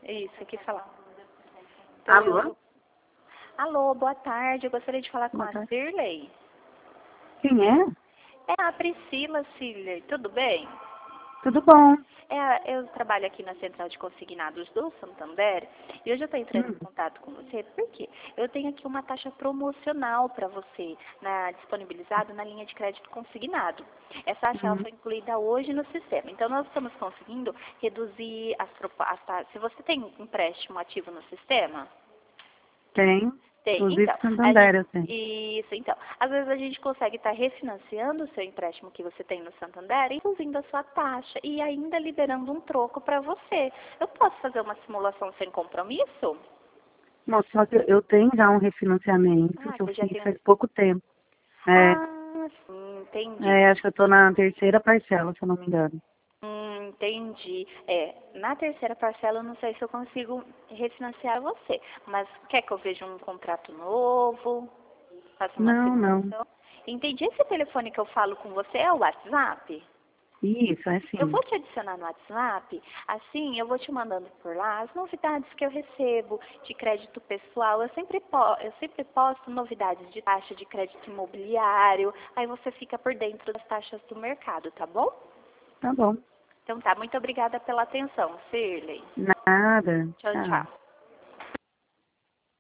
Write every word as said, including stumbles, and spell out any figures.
Isso, aqui falar. Alô? Alô, boa tarde. Eu gostaria de falar com Boa a tarde. Cirlei. Quem é? É a Priscila, Cirlei. Tudo bem? Tudo bom? É, eu trabalho aqui na Central de Consignados do Santander e hoje eu estou entrando Hum. em contato com você porque eu tenho aqui uma taxa promocional para você, na, disponibilizada na linha de crédito consignado. Essa taxa ela Hum. foi incluída hoje no sistema, então nós estamos conseguindo reduzir as, tropa- as taxas. Se você tem empréstimo ativo no sistema, Tem. tem. Inclusive Então, a Santander, gente, eu tenho. isso, então. Às vezes a gente consegue estar refinanciando o seu empréstimo que você tem no Santander, reduzindo a sua taxa e ainda liberando um troco para você. Eu posso fazer uma simulação sem compromisso? Nossa, só que eu tenho já um refinanciamento Ah, que eu você já fiz tem um... faz pouco tempo. É, Ah, sim, entendi. é, acho que eu tô na terceira parcela, se eu não me engano. Hum, entendi. É, na terceira parcela eu não sei se eu consigo refinanciar você, mas quer que eu veja um contrato novo? Faça uma Não, não. simulação? Entendi. Esse telefone que eu falo com você é o WhatsApp? Isso, é Eu sim. vou te adicionar no WhatsApp, assim eu vou te mandando por lá as novidades que eu recebo de crédito pessoal. Eu sempre, po eu sempre posto novidades de taxa de crédito imobiliário, aí você fica por dentro das taxas do mercado, tá bom? Tá bom. Então tá, muito obrigada pela atenção, Shirley. Nada. Tchau, Tchau. tchau.